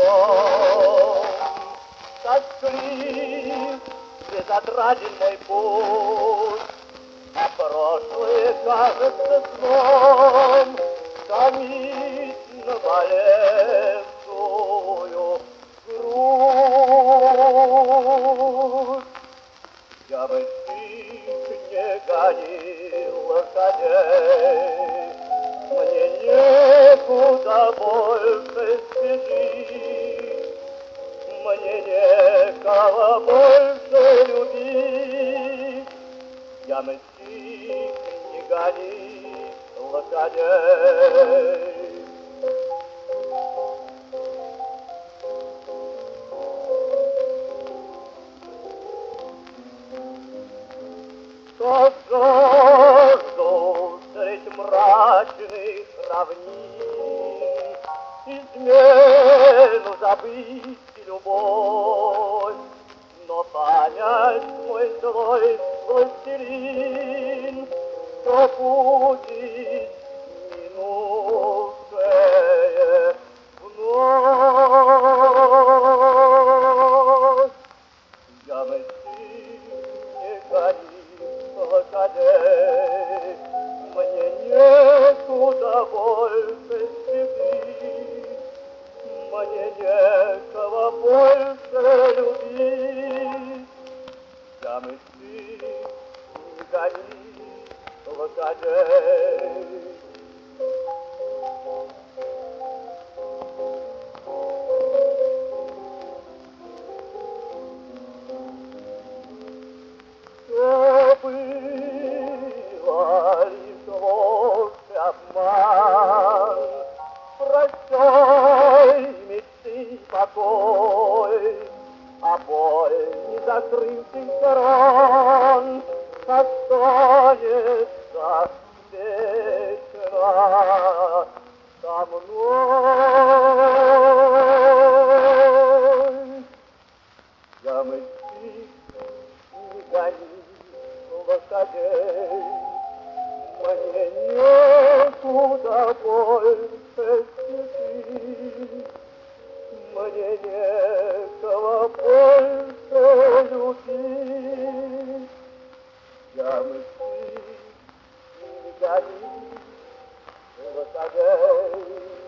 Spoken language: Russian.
днем. Тосклив, безотраден мой путь, а прошлое кажется сном, томит наболевшую грудь. Я бы тих не гонил лошадей, мне некуда больше спешить, мне некого больше любить. Я мстить не гони лошадей. Что жажду средь мрачных равнин, измену забыть и любовь, но понять мой злой властелин, что будет минувшее вновь. Я мстить не гони лошадей, мне некуда больше спешить, мне некого больше любить. Я мстить не гони лошадей. Обман, прощай, мечты, покой, а боль незакрытых ран останется вечно со мной. Я мстить не гони лошадей, мне некуда больше спешить, мне некого больше любить. Я мстить не гони лошадей.